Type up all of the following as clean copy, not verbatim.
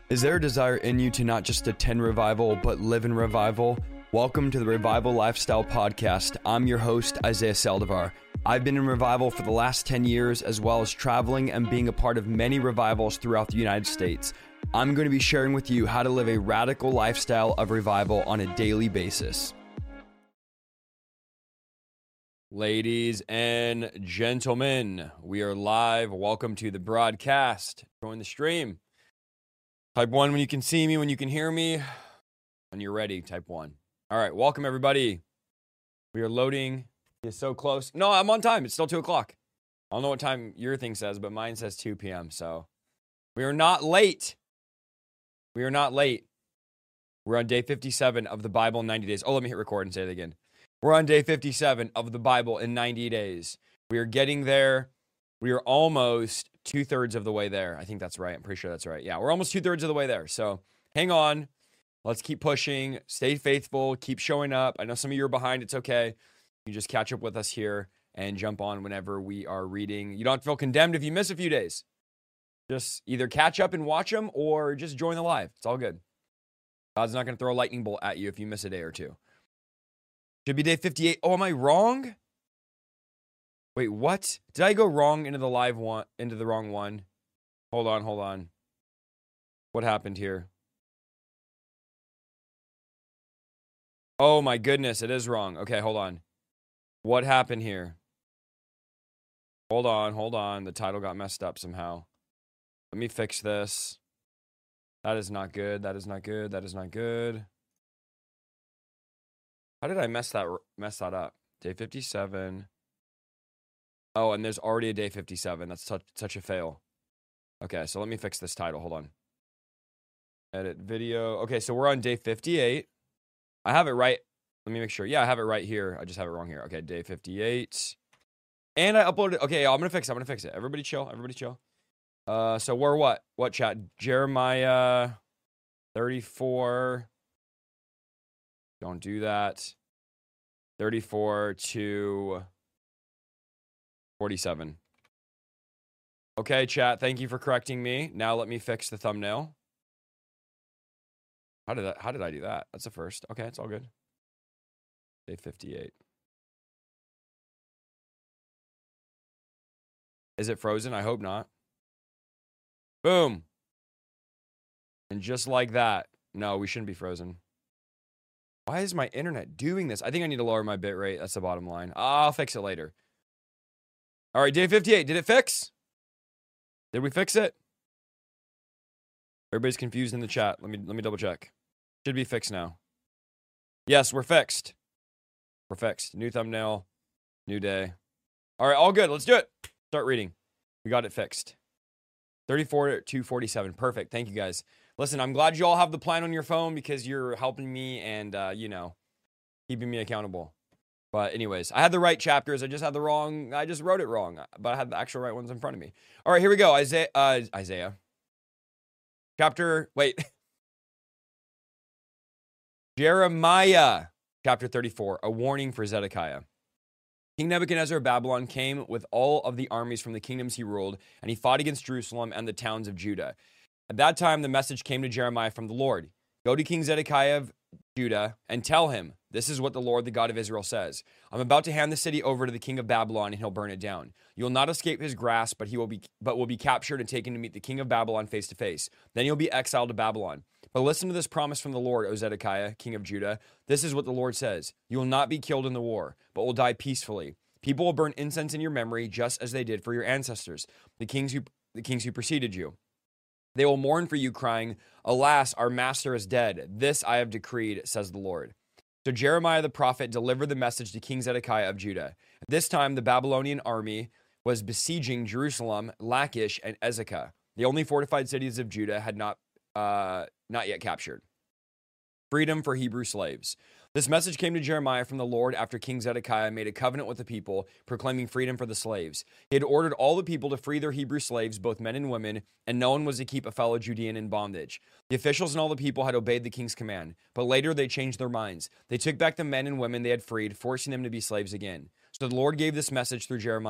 Is there a desire in you to not just attend revival, but live in revival? Welcome to the Revival Lifestyle Podcast. I'm your host, Isaiah Saldivar. I've been in revival for the last 10 years, as well as traveling and being a part of many revivals throughout the United States. I'm going to be sharing with you how to live a radical lifestyle of revival on a daily basis. Ladies and gentlemen, we are live. Welcome to the broadcast. Join the stream. Type 1 when you can see me, when you can hear me. When you're ready, type 1. All right, welcome everybody. We are loading. It's so close. No, I'm on time. It's still 2 o'clock. I don't know what time your thing says, but mine says 2 p.m. So we are not late. We are not late. We're on day 57 of the Bible in 90 days. Oh, let me hit record and say it again. We're on day 57 of the Bible in 90 days. We are getting there. We are almost 2/3 of the way there. I think that's right. I'm pretty sure that's right. Yeah, we're almost 2/3 of the way there. So hang on. Let's keep pushing. Stay faithful. Keep showing up. I know some of you are behind. It's okay. You just catch up with us here and jump on whenever we are reading. You don't have to feel condemned if you miss a few days. Just either catch up and watch them or just join the live. It's all good. God's not going to throw a lightning bolt at you if you miss a day or two. Should be day 58. Oh, am I wrong? Wait, what? Did I go wrong into the live one, into the wrong one? Hold on. What happened here? Oh my goodness, it is wrong. Okay, hold on. What happened here? Hold on. The title got messed up somehow. Let me fix this. That is not good. That is not good. How did I mess that up? Day 57. Oh, and there's already a day 57. That's such a fail. Okay, so let me fix this title. Hold on. Edit video. Okay, so we're on day 58. I have it right. Let me make sure. Yeah, I have it right here. I just have it wrong here. Okay, day 58. And I uploaded. Okay, I'm going to fix it. Everybody chill. So we're what? What chat? Jeremiah 34. Don't do that. 34 to 47. Okay, chat. Thank you for correcting me. Now let me fix the thumbnail. How did I do that? That's the first. Okay, it's all good. Day 58. Is it frozen? I hope not. Boom. And just like that. No, we shouldn't be frozen. Why is my internet doing this? I think I need to lower my bit rate. That's the bottom line. I'll fix it later. All right, day 58. Did it fix? Did we fix it? Everybody's confused in the chat. Let me double check. Should be fixed now. Yes, we're fixed. We're fixed. New thumbnail. New day. All right, all good. Let's do it. Start reading. We got it fixed. 34 to 47. Perfect. Thank you, guys. Listen, I'm glad you all have the plan on your phone because you're helping me and, keeping me accountable. But anyways, I had the right chapters. I just wrote it wrong. But I had the actual right ones in front of me. All right, here we go. Isaiah. Jeremiah, chapter 34, a warning for Zedekiah. King Nebuchadnezzar of Babylon came with all of the armies from the kingdoms he ruled, and he fought against Jerusalem and the towns of Judah. At that time, the message came to Jeremiah from the Lord. Go to King Zedekiah of Judah and tell him, this is what the Lord, the God of Israel, says. I'm about to hand the city over to the king of Babylon, and he'll burn it down. You will not escape his grasp, but will be captured and taken to meet the king of Babylon face to face. Then you'll be exiled to Babylon. But listen to this promise from the Lord, O Zedekiah, king of Judah. This is what the Lord says. You will not be killed in the war, but will die peacefully. People will burn incense in your memory, just as they did for your ancestors, the kings who preceded you. They will mourn for you, crying, alas, our master is dead. This I have decreed, says the Lord. So Jeremiah the prophet delivered the message to King Zedekiah of Judah. At this time, the Babylonian army was besieging Jerusalem, Lachish, and Ezekah, the only fortified cities of Judah had not yet captured. Freedom for Hebrew slaves. This message came to Jeremiah from the Lord after King Zedekiah made a covenant with the people, proclaiming freedom for the slaves. He had ordered all the people to free their Hebrew slaves, both men and women, and no one was to keep a fellow Judean in bondage. The officials and all the people had obeyed the king's command, but later they changed their minds. They took back the men and women they had freed, forcing them to be slaves again. So the Lord gave this message through Jeremiah.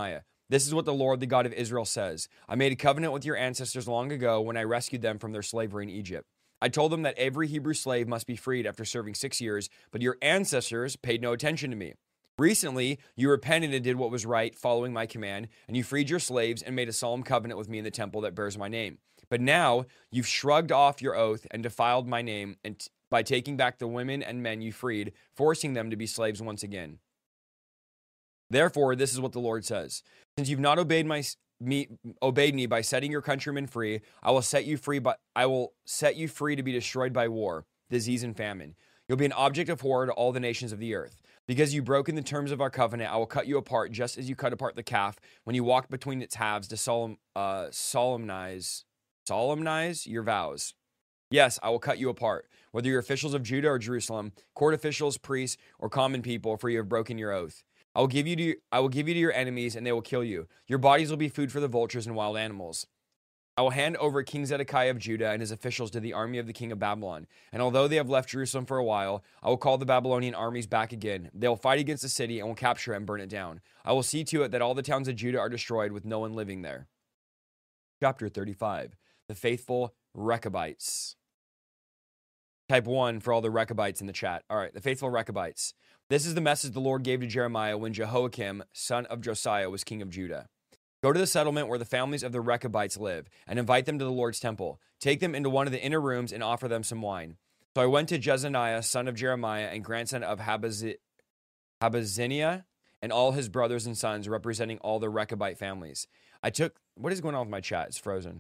This is what the Lord, the God of Israel, says. I made a covenant with your ancestors long ago when I rescued them from their slavery in Egypt. I told them that every Hebrew slave must be freed after serving 6 years, but your ancestors paid no attention to me. Recently, you repented and did what was right, following my command, and you freed your slaves and made a solemn covenant with me in the temple that bears my name. But now you've shrugged off your oath and defiled my name by taking back the women and men you freed, forcing them to be slaves once again. Therefore, this is what the Lord says. Since you've not obeyed me by setting your countrymen free, I will set you free to be destroyed by war, disease, and famine. You'll be an object of horror to all the nations of the earth. Because you've broken the terms of our covenant, I will cut you apart just as you cut apart the calf when you walked between its halves to solemnize your vows. Yes, I will cut you apart, whether you're officials of Judah or Jerusalem, court officials, priests, or common people, for you have broken your oath. I will give you to your enemies, and they will kill you. Your bodies will be food for the vultures and wild animals. I will hand over King Zedekiah of Judah and his officials to the army of the king of Babylon. And although they have left Jerusalem for a while, I will call the Babylonian armies back again. They will fight against the city and will capture it and burn it down. I will see to it that all the towns of Judah are destroyed with no one living there. Chapter 35. The faithful Rechabites. Type 1 for all the Rechabites in the chat. All right, the faithful Rechabites. This is the message the Lord gave to Jeremiah when Jehoiakim, son of Josiah, was king of Judah. Go to the settlement where the families of the Rechabites live and invite them to the Lord's temple. Take them into one of the inner rooms and offer them some wine. So I went to Jezaniah, son of Jeremiah and grandson of Habazziniah, and all his brothers and sons, representing all the Rechabite families. What is going on with my chat? It's frozen.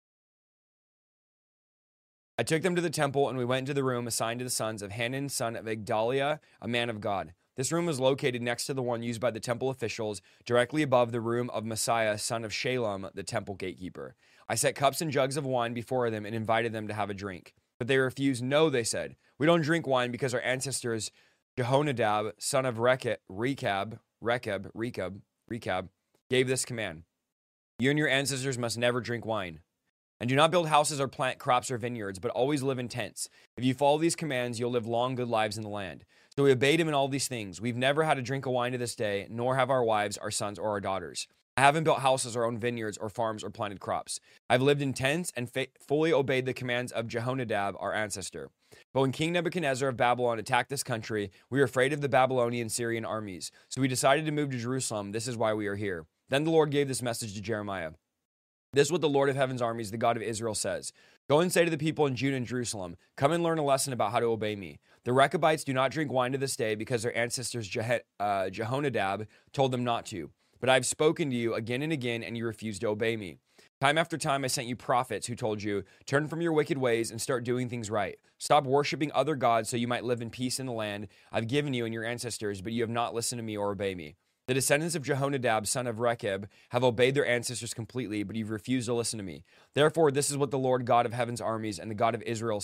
I took them to the temple, and we went into the room assigned to the sons of Hanan, son of Igdaliah, a man of God. This room was located next to the one used by the temple officials, directly above the room of Messiah, son of Shalom, the temple gatekeeper. I set cups and jugs of wine before them and invited them to have a drink. But they refused. No, they said, we don't drink wine because our ancestors, Jehonadab, son of Rechab, gave this command. You and your ancestors must never drink wine. And do not build houses or plant crops or vineyards, but always live in tents. If you follow these commands, you'll live long, good lives in the land. So we obeyed him in all these things. We've never had a drink of wine to this day, nor have our wives, our sons, or our daughters. I haven't built houses or owned vineyards or farms or planted crops. I've lived in tents and fully obeyed the commands of Jehonadab, our ancestor. But when King Nebuchadnezzar of Babylon attacked this country, we were afraid of the Babylonian Syrian armies. So we decided to move to Jerusalem. This is why we are here. Then the Lord gave this message to Jeremiah. This is what the Lord of heaven's armies, the God of Israel, says. Go and say to the people in Judah and Jerusalem, come and learn a lesson about how to obey me. The Rechabites do not drink wine to this day because their ancestors Jehonadab told them not to. But I've spoken to you again and again, and you refuse to obey me. Time after time, I sent you prophets who told you, turn from your wicked ways and start doing things right. Stop worshiping other gods so you might live in peace in the land I've given you and your ancestors, but you have not listened to me or obey me. The descendants of Jehonadab, son of Rechab, have obeyed their ancestors completely, but you've refused to listen to me. Therefore, this is what the Lord God of heaven's armies and the God of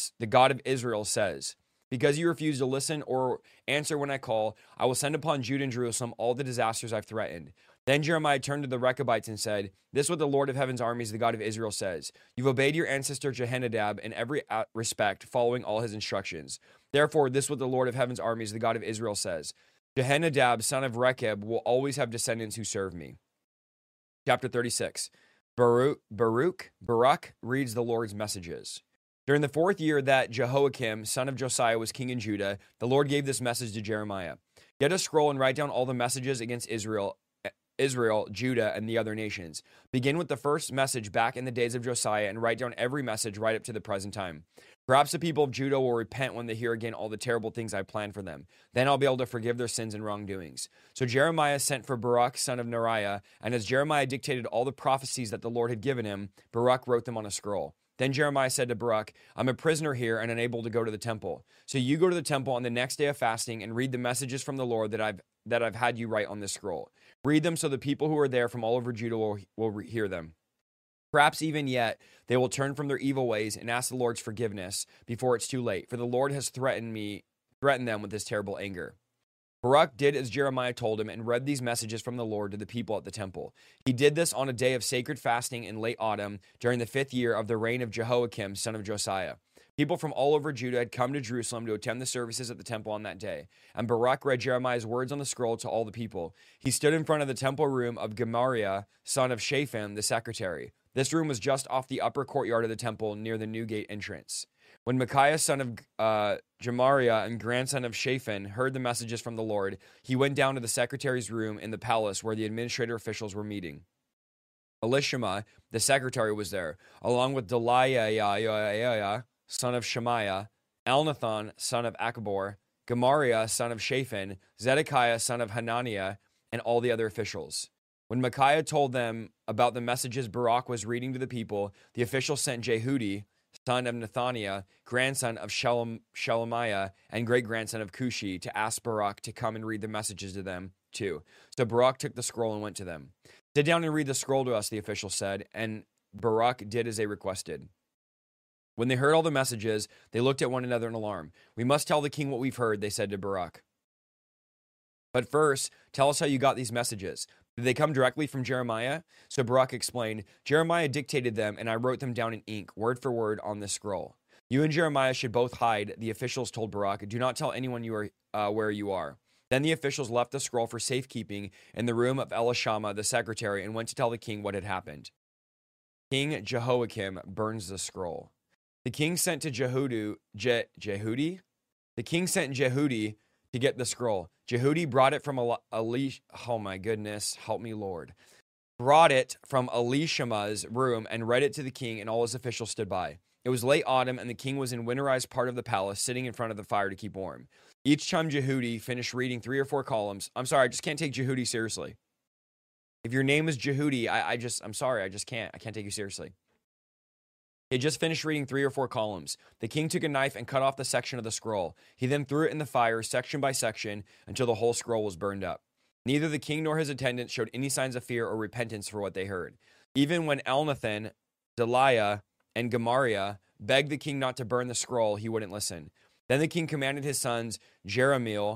Israel says. Because you refuse to listen or answer when I call, I will send upon Judah and Jerusalem all the disasters I've threatened. Then Jeremiah turned to the Rechabites and said, this is what the Lord of heaven's armies, the God of Israel, says. You've obeyed your ancestor Jehonadab in every respect, following all his instructions. Therefore, this is what the Lord of heaven's armies, the God of Israel, says. Jehonadab, son of Rechab, will always have descendants who serve me. Chapter 36. Baruch reads the Lord's messages. During the 4th year that Jehoiakim, son of Josiah, was king in Judah, the Lord gave this message to Jeremiah. Get a scroll and write down all the messages against Israel, Judah, and the other nations. Begin with the first message back in the days of Josiah and write down every message right up to the present time. Perhaps the people of Judah will repent when they hear again all the terrible things I planned for them. Then I'll be able to forgive their sins and wrongdoings. So Jeremiah sent for Baruch, son of Neriah, and as Jeremiah dictated all the prophecies that the Lord had given him, Baruch wrote them on a scroll. Then Jeremiah said to Baruch, I'm a prisoner here and unable to go to the temple. So you go to the temple on the next day of fasting and read the messages from the Lord that I've had you write on this scroll. Read them so the people who are there from all over Judah will hear them. Perhaps even yet they will turn from their evil ways and ask the Lord's forgiveness before it's too late, for the Lord has threatened them with his terrible anger. Baruch did as Jeremiah told him and read these messages from the Lord to the people at the temple. He did this on a day of sacred fasting in late autumn during the 5th year of the reign of Jehoiakim, son of Josiah. People from all over Judah had come to Jerusalem to attend the services at the temple on that day. And Baruch read Jeremiah's words on the scroll to all the people. He stood in front of the temple room of Gemariah, son of Shaphan, the secretary. This room was just off the upper courtyard of the temple near the new gate entrance. When Micaiah, son of Gemariah and grandson of Shaphan, heard the messages from the Lord, he went down to the secretary's room in the palace where the administrative officials were meeting. Elishama, the secretary, was there, along with Delaiah, son of Shemaiah, Elnathan, son of Achbor, Gemariah, son of Shaphan, Zedekiah, son of Hananiah, and all the other officials. When Micaiah told them about the messages Baruch was reading to the people, the officials sent Jehudi, son of Nethaniah, grandson of Shelemiah, and great-grandson of Cushi, to ask Baruch to come and read the messages to them, too. So Baruch took the scroll and went to them. "Sit down and read the scroll to us," the official said, and Baruch did as they requested. When they heard all the messages, they looked at one another in alarm. "We must tell the king what we've heard," they said to Baruch. "But first, tell us how you got these messages. Did they come directly from Jeremiah?" So Baruch explained, "Jeremiah dictated them, and I wrote them down in ink, word for word, on this scroll. You and Jeremiah should both hide," the officials told Baruch. "Do not tell anyone you are where you are." Then the officials left the scroll for safekeeping in the room of Elishama, the secretary, and went to tell the king what had happened. King Jehoiakim burns the scroll. The king sent to Jehudi. The king sent Jehudi to get the scroll. Jehudi brought it from oh my goodness, help me, Lord. Brought it from Elishama's room and read it to the king, and all his officials stood by. It was late autumn, and the king was in winterized part of the palace, sitting in front of the fire to keep warm. Each time Jehudi finished reading 3 or 4 columns, I'm sorry, I just can't take Jehudi seriously. If your name is Jehudi, I'm sorry, I can't take you seriously. He had just finished reading 3 or 4 columns. The king took a knife and cut off the section of the scroll. He then threw it in the fire, section by section, until the whole scroll was burned up. Neither the king nor his attendants showed any signs of fear or repentance for what they heard. Even when Elnathan, Delaiah, and Gemariah begged the king not to burn the scroll, he wouldn't listen. Then the king commanded his sons, Jeremiel,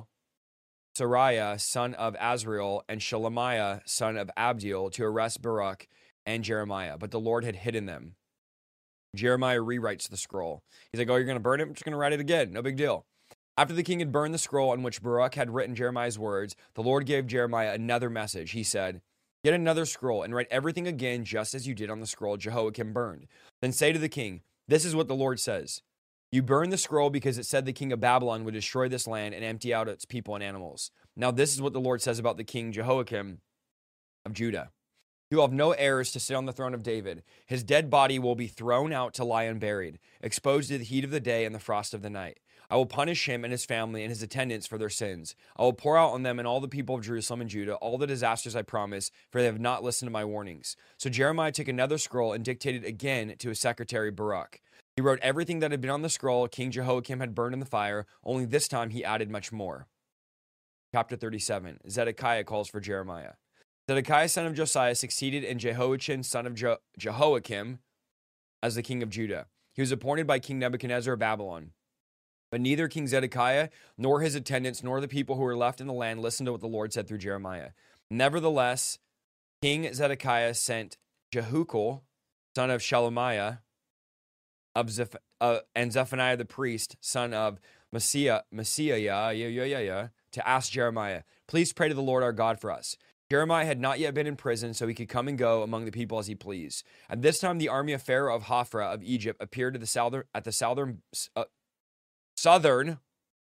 Sariah, son of Azriel, and Shelemiah, son of Abdiel, to arrest Baruch and Jeremiah, but the Lord had hidden them. Jeremiah rewrites the scroll. He's like, "Oh, you're going to burn it? I'm just going to write it again. No big deal." After the king had burned the scroll on which Baruch had written Jeremiah's words, the Lord gave Jeremiah another message. He said, "Get another scroll and write everything again just as you did on the scroll Jehoiakim burned. Then say to the king, 'This is what the Lord says. You burned the scroll because it said the king of Babylon would destroy this land and empty out its people and animals. Now this is what the Lord says about the king Jehoiakim of Judah. He will have no heirs to sit on the throne of David. His dead body will be thrown out to lie unburied, exposed to the heat of the day and the frost of the night. I will punish him and his family and his attendants for their sins. I will pour out on them and all the people of Jerusalem and Judah all the disasters I promised, for they have not listened to my warnings." So Jeremiah took another scroll and dictated again to his secretary Baruch. He wrote everything that had been on the scroll King Jehoiakim had burned in the fire, only this time he added much more. Chapter 37. Zedekiah calls for Jeremiah. Zedekiah, son of Josiah, succeeded in Jehoiachin, son of Jehoiakim, as the king of Judah. He was appointed by King Nebuchadnezzar of Babylon. But neither King Zedekiah, nor his attendants, nor the people who were left in the land listened to what the Lord said through Jeremiah. Nevertheless, King Zedekiah sent Jehukal, son of Shelemiah, and Zephaniah the priest, son of Messiah, to ask Jeremiah, "Please pray to the Lord our God for us." Jeremiah had not yet been in prison, so he could come and go among the people as he pleased. At this time, the army of Pharaoh of Hophra of Egypt appeared at the southern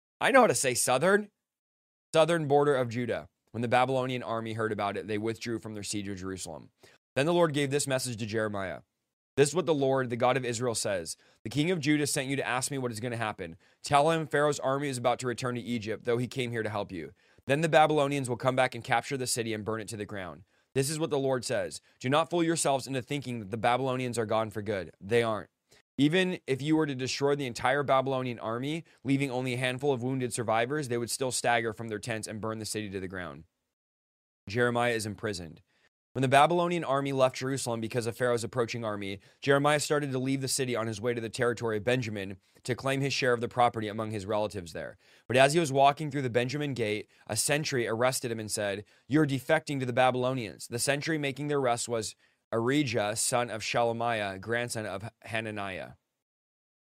border of Judah. When the Babylonian army heard about it, they withdrew from their siege of Jerusalem. Then the Lord gave this message to Jeremiah. "This is what the Lord, the God of Israel, says. The king of Judah sent you to ask me what is going to happen. Tell him Pharaoh's army is about to return to Egypt, though he came here to help you. Then the Babylonians will come back and capture the city and burn it to the ground. This is what the Lord says. Do not fool yourselves into thinking that the Babylonians are gone for good. They aren't. Even if you were to destroy the entire Babylonian army, leaving only a handful of wounded survivors, they would still stagger from their tents and burn the city to the ground." Jeremiah is imprisoned. When the Babylonian army left Jerusalem because of Pharaoh's approaching army, Jeremiah started to leave the city on his way to the territory of Benjamin to claim his share of the property among his relatives there. But as he was walking through the Benjamin gate, a sentry arrested him and said, "You're defecting to the Babylonians." The sentry making the arrest was Arijah, son of Shelemiah, grandson of Hananiah.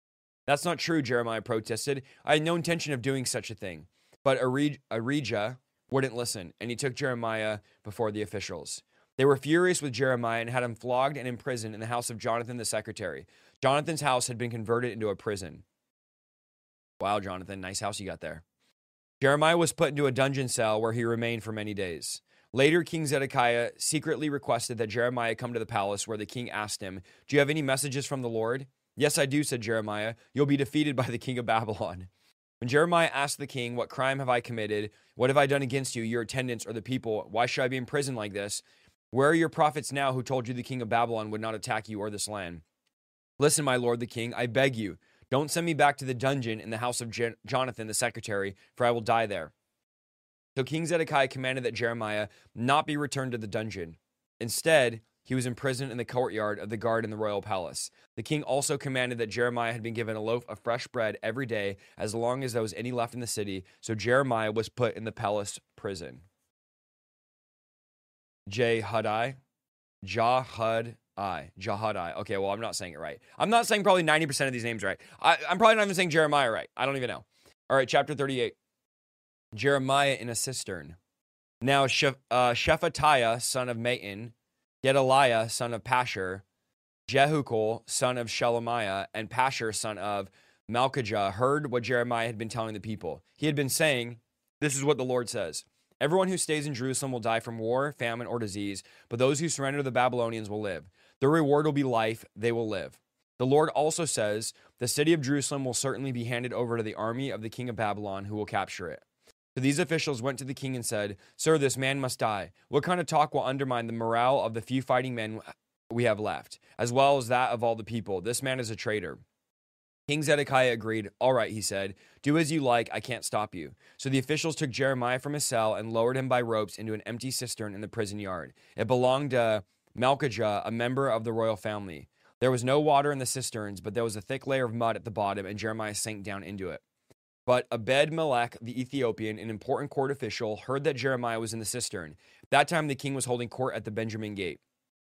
That's not true, Jeremiah protested. I had no intention of doing such a thing. But Arijah wouldn't listen, and he took Jeremiah before the officials. They were furious with Jeremiah and had him flogged and imprisoned in the house of Jonathan the secretary. Jonathan's house had been converted into a prison. Wow, Jonathan, nice house you got there. Jeremiah was put into a dungeon cell where he remained for many days. Later, King Zedekiah secretly requested that Jeremiah come to the palace, where the king asked him, "Do you have any messages from the Lord?" "Yes, I do," said Jeremiah. "You'll be defeated by the king of Babylon." When Jeremiah asked the king, "What crime have I committed? What have I done against you, your attendants, or the people? Why should I be in prison like this? Where are your prophets now who told you the king of Babylon would not attack you or this land? Listen, my lord the king, I beg you, don't send me back to the dungeon in the house of Jonathan the secretary, for I will die there." So King Zedekiah commanded that Jeremiah not be returned to the dungeon. Instead, he was imprisoned in the courtyard of the guard in the royal palace. The king also commanded that Jeremiah had been given a loaf of fresh bread every day, as long as there was any left in the city. So Jeremiah was put in the palace prison. Jahadai. Okay, well, I'm not saying it right. I'm not saying probably 90% of these names right. I'm probably not even saying Jeremiah right. I don't even know. All right, chapter 38. Jeremiah in a cistern. Now Shephatiah, son of Matan, Gedaliah, son of Pashur, Jehukal, son of Shelemiah, and Pashur, son of Malchijah, heard what Jeremiah had been telling the people. He had been saying, "This is what the Lord says. Everyone who stays in Jerusalem will die from war, famine, or disease, but those who surrender to the Babylonians will live. Their reward will be life, they will live. The Lord also says, the city of Jerusalem will certainly be handed over to the army of the king of Babylon, who will capture it." So these officials went to the king and said, "Sir, this man must die. What kind of talk will undermine the morale of the few fighting men we have left, as well as that of all the people? This man is a traitor." King Zedekiah agreed. "All right," he said, "do as you like. I can't stop you." So the officials took Jeremiah from his cell and lowered him by ropes into an empty cistern in the prison yard. It belonged to Malchijah, a member of the royal family. There was no water in the cisterns, but there was a thick layer of mud at the bottom, and Jeremiah sank down into it. But Ebed-Melech, the Ethiopian, an important court official, heard that Jeremiah was in the cistern. At that time, the king was holding court at the Benjamin gate.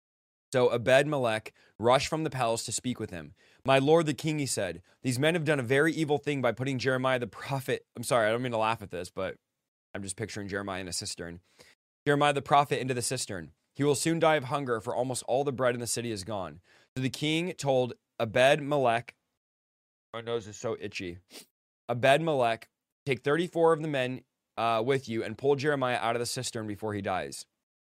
So Ebed-Melech rushed from the palace to speak with him. "My lord the king," he said, "these men have done a very evil thing by putting Jeremiah the prophet—" I'm sorry, I don't mean to laugh at this, but I'm just picturing Jeremiah in a cistern. "Jeremiah the prophet into the cistern. He will soon die of hunger, for almost all the bread in the city is gone." So the king told Ebed-Melech— my nose is so itchy. Ebed-Melech, "Take 34 of the men with you and pull Jeremiah out of the cistern before he dies."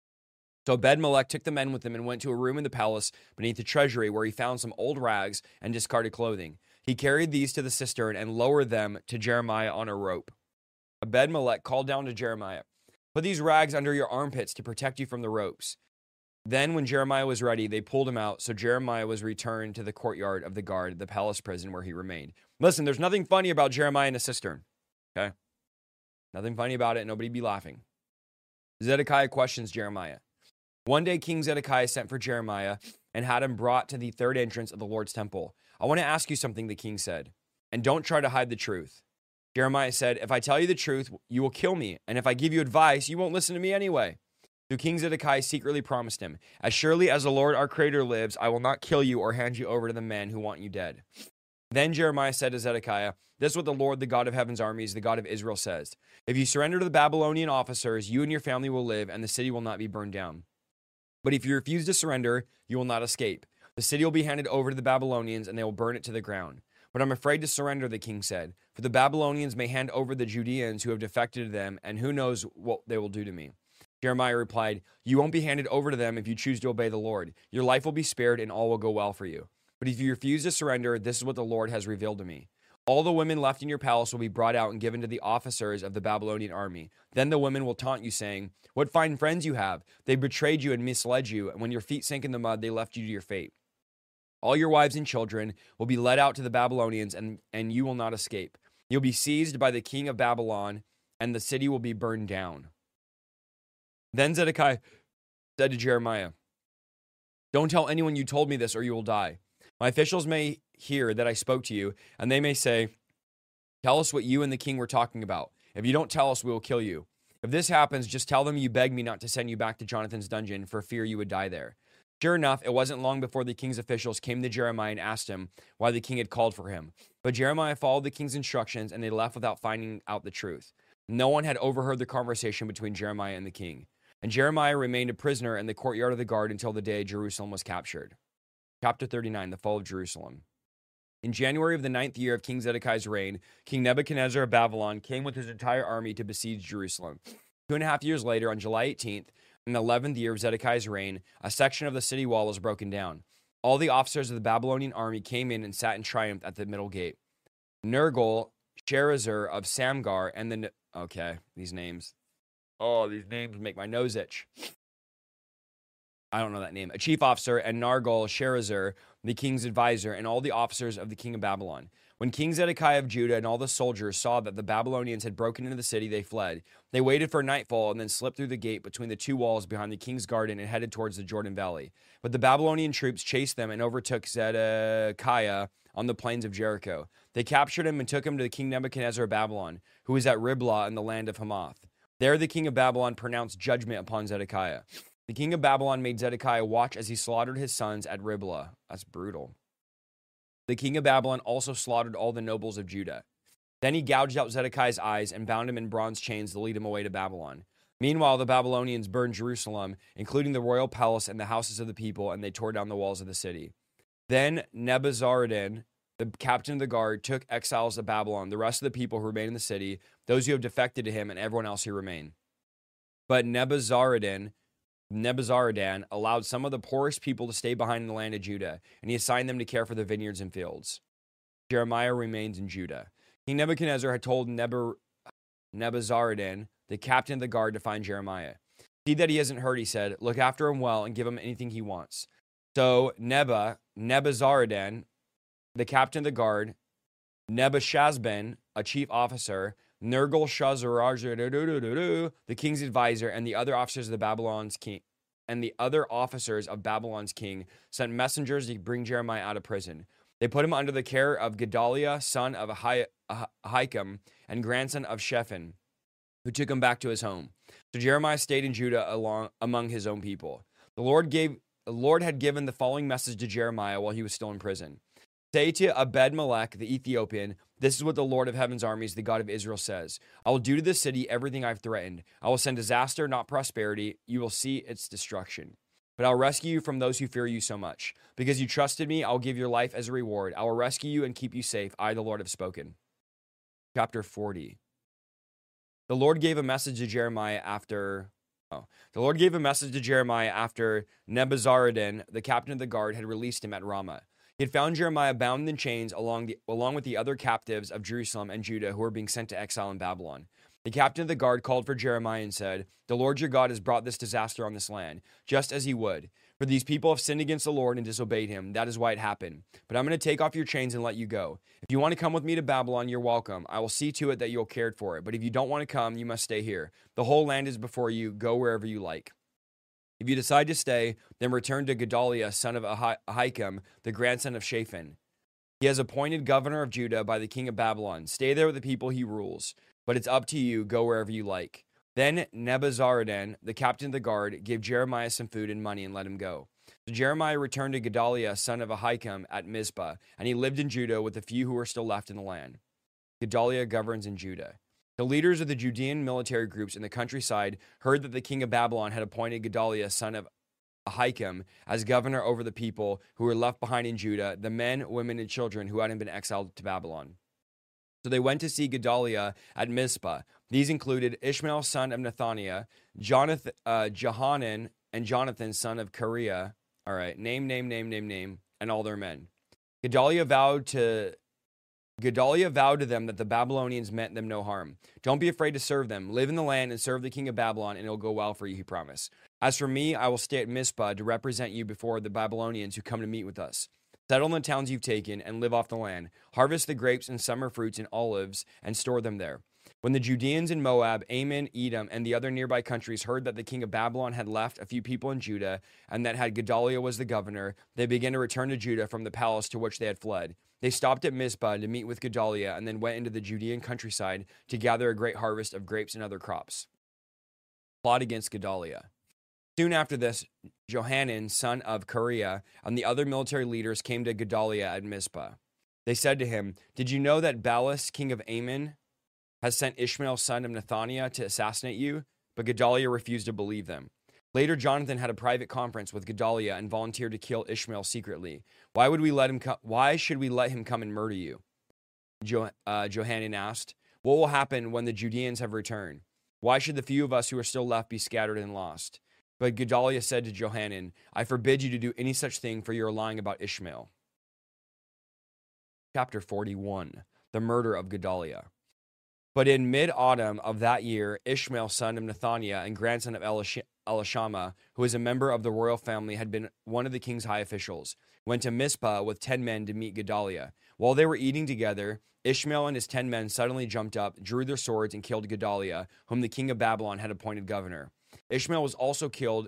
So Ebed-Melech took the men with him and went to a room in the palace beneath the treasury, where he found some old rags and discarded clothing. He carried these to the cistern and lowered them to Jeremiah on a rope. Ebed-Melech called down to Jeremiah, "Put these rags under your armpits to protect you from the ropes." Then when Jeremiah was ready, they pulled him out, so Jeremiah was returned to the courtyard of the guard, the palace prison, where he remained. Listen, there's nothing funny about Jeremiah in a cistern, okay? Nothing funny about it. Nobody be laughing. Zedekiah questions Jeremiah. One day, King Zedekiah sent for Jeremiah and had him brought to the third entrance of the Lord's temple. "I want to ask you something," the king said, "and don't try to hide the truth." Jeremiah said, "If I tell you the truth, you will kill me, and if I give you advice, you won't listen to me anyway." So King Zedekiah secretly promised him, "As surely as the Lord our Creator lives, I will not kill you or hand you over to the men who want you dead." Then Jeremiah said to Zedekiah, "This is what the Lord, the God of heaven's armies, the God of Israel, says. If you surrender to the Babylonian officers, you and your family will live, and the city will not be burned down. But if you refuse to surrender, you will not escape. The city will be handed over to the Babylonians, and they will burn it to the ground. But I'm afraid to surrender," the king said, "for the Babylonians may hand over the Judeans who have defected to them, and who knows what they will do to me." Jeremiah replied, "You won't be handed over to them if you choose to obey the Lord. Your life will be spared, and all will go well for you. But if you refuse to surrender, this is what the Lord has revealed to me. All the women left in your palace will be brought out and given to the officers of the Babylonian army. Then the women will taunt you, saying, 'What fine friends you have! They betrayed you and misled you, and when your feet sank in the mud, they left you to your fate. All your wives and children will be led out to the Babylonians, and you will not escape. You'll be seized by the king of Babylon, and the city will be burned down.'" Then Zedekiah said to Jeremiah, "Don't tell anyone you told me this, or you will die. My officials may hear that I spoke to you, and they may say, 'Tell us what you and the king were talking about. If you don't tell us, we will kill you.' If this happens, just tell them you begged me not to send you back to Jonathan's dungeon for fear you would die there." Sure enough, it wasn't long before the king's officials came to Jeremiah and asked him why the king had called for him. But Jeremiah followed the king's instructions, and they left without finding out the truth. No one had overheard the conversation between Jeremiah and the king. And Jeremiah remained a prisoner in the courtyard of the guard until the day Jerusalem was captured. Chapter 39, the fall of Jerusalem. In January of the 9th year of King Zedekiah's reign, King Nebuchadnezzar of Babylon came with his entire army to besiege Jerusalem. 2.5 years later, on July 18th, in the 11th year of Zedekiah's reign, a section of the city wall was broken down. All the officers of the Babylonian army came in and sat in triumph at the middle gate. Nergal, Sherezer of Samgar, and the... Okay, these names. Oh, these names make my nose itch. I don't know that name. A chief officer, and Nargal Sherezer, the king's advisor, and all the officers of the king of Babylon. When King Zedekiah of Judah and all the soldiers saw that the Babylonians had broken into the city, they fled. They waited for nightfall and then slipped through the gate between the two walls behind the king's garden and headed towards the Jordan Valley. But the Babylonian troops chased them and overtook Zedekiah on the plains of Jericho. They captured him and took him to King Nebuchadnezzar of Babylon, who was at Riblah in the land of Hamath. There the king of Babylon pronounced judgment upon Zedekiah. The king of Babylon made Zedekiah watch as he slaughtered his sons at Riblah. That's brutal. The king of Babylon also slaughtered all the nobles of Judah. Then he gouged out Zedekiah's eyes and bound him in bronze chains to lead him away to Babylon. Meanwhile, the Babylonians burned Jerusalem, including the royal palace and the houses of the people, and they tore down the walls of the city. Then Nebuzaradan, the captain of the guard, took exiles to Babylon, the rest of the people who remained in the city, those who have defected to him, and everyone else who remained. But Nebuzaradan allowed some of the poorest people to stay behind in the land of Judah, and he assigned them to care for the vineyards and fields. Jeremiah remains in Judah. King Nebuchadnezzar had told Nebuzaradan, the captain of the guard, to find Jeremiah. See that he isn't hurt, he said. Look after him well and give him anything he wants. So Nebuzaradan, the captain of the guard, Nebuchadnezzar, a chief officer, Nergal-Shazzar, the king's advisor, and the other officers of Babylon's king, sent messengers to bring Jeremiah out of prison. They put him under the care of Gedaliah, son of Ahikam, and grandson of Shaphan, who took him back to his home. So Jeremiah stayed in Judah among his own people. The Lord had given the following message to Jeremiah while he was still in prison. Say to Abed-Melech, the Ethiopian, this is what the Lord of heaven's armies, the God of Israel, says. I will do to this city everything I've threatened. I will send disaster, not prosperity. You will see its destruction. But I'll rescue you from those who fear you so much. Because you trusted me, I'll give your life as a reward. I will rescue you and keep you safe. I, the Lord, have spoken. Chapter 40. The Lord gave a message to Jeremiah after Nebuzaradan, the captain of the guard, had released him at Ramah. He had found Jeremiah bound in chains along with the other captives of Jerusalem and Judah who were being sent to exile in Babylon. The captain of the guard called for Jeremiah and said, The Lord your God has brought this disaster on this land, just as he would. For these people have sinned against the Lord and disobeyed him. That is why it happened. But I'm going to take off your chains and let you go. If you want to come with me to Babylon, you're welcome. I will see to it that you're cared for it. But if you don't want to come, you must stay here. The whole land is before you. Go wherever you like. If you decide to stay, then return to Gedaliah, son of Ahikam, the grandson of Shaphan. He has appointed governor of Judah by the king of Babylon. Stay there with the people he rules. But it's up to you. Go wherever you like. Then Nebuzaradan, the captain of the guard, gave Jeremiah some food and money and let him go. So Jeremiah returned to Gedaliah, son of Ahikam, at Mizpah, and he lived in Judah with the few who were still left in the land. Gedaliah governs in Judah. The leaders of the Judean military groups in the countryside heard that the king of Babylon had appointed Gedaliah, son of Ahikam, as governor over the people who were left behind in Judah, the men, women, and children who hadn't been exiled to Babylon. So they went to see Gedaliah at Mizpah. These included Ishmael, son of Nethaniah, Johanan, and Jonathan, son of Kareah. All right, name, and all their men. Gedaliah vowed to them that the Babylonians meant them no harm. Don't be afraid to serve them. Live in the land and serve the king of Babylon, and it'll go well for you, he promised. As for me, I will stay at Mizpah to represent you before the Babylonians who come to meet with us. Settle in the towns you've taken and live off the land. Harvest the grapes and summer fruits and olives and store them there. When the Judeans in Moab, Ammon, Edom, and the other nearby countries heard that the king of Babylon had left a few people in Judah and that Gedaliah was the governor, they began to return to Judah from the palace to which they had fled. They stopped at Mizpah to meet with Gedaliah and then went into the Judean countryside to gather a great harvest of grapes and other crops. Plot against Gedaliah. Soon after this, Johanan, son of Kareah, and the other military leaders came to Gedaliah at Mizpah. They said to him, "Did you know that Baalis, king of Ammon, has sent Ishmael, son of Nethaniah, to assassinate you?" But Gedaliah refused to believe them. Later, Jonathan had a private conference with Gedaliah and volunteered to kill Ishmael secretly. Why should we let him come and murder you? Johanan asked. What will happen when the Judeans have returned? Why should the few of us who are still left be scattered and lost? But Gedaliah said to Johanan, I forbid you to do any such thing, for you are lying about Ishmael. Chapter 41. The murder of Gedaliah. But in mid-autumn of that year, Ishmael, son of Nethaniah and grandson of Elishama, who was a member of the royal family, had been one of the king's high officials, went to Mizpah with 10 men to meet Gedaliah. While they were eating together, Ishmael and his 10 men suddenly jumped up, drew their swords, and killed Gedaliah, whom the king of Babylon had appointed governor. Ishmael also killed